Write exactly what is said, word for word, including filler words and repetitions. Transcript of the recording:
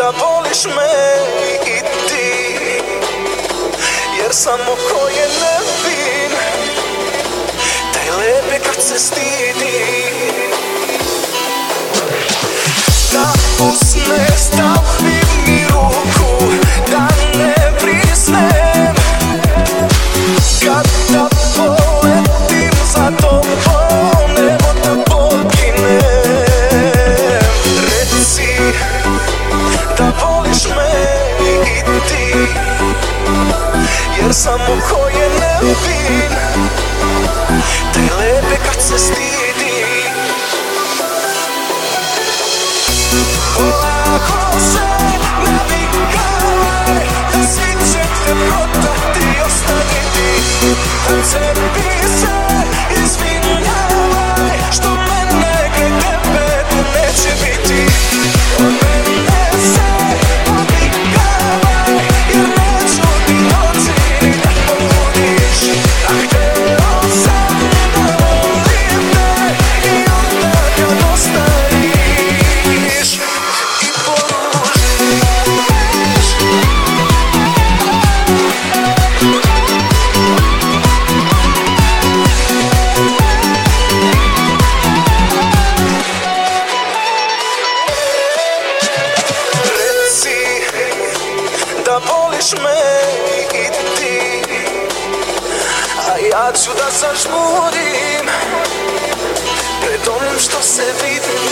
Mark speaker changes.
Speaker 1: da voliš me i ti, jer samo ko je nevin, taj lepe kad se stidi. Da usne stavi mi ruku, da ne prisnem, kada poletim za tobom, evo da poginem. Reci da voliš me i ti, jer samo ko je nevin, taj lepe kad se stidi. Polako se navikaj, da svi će te prodati i ostaviti, a tebi se izvinjavaj, što mene kraj tebe tu neće biti. Od mene se odvikavaj, jer neću ti doći ni da poludiš, a hteo sam da volim te i onda kad ostaniš i poružiš. Reci da voliš me i ti, a ja ću da zažmurim pred onim što se vidi.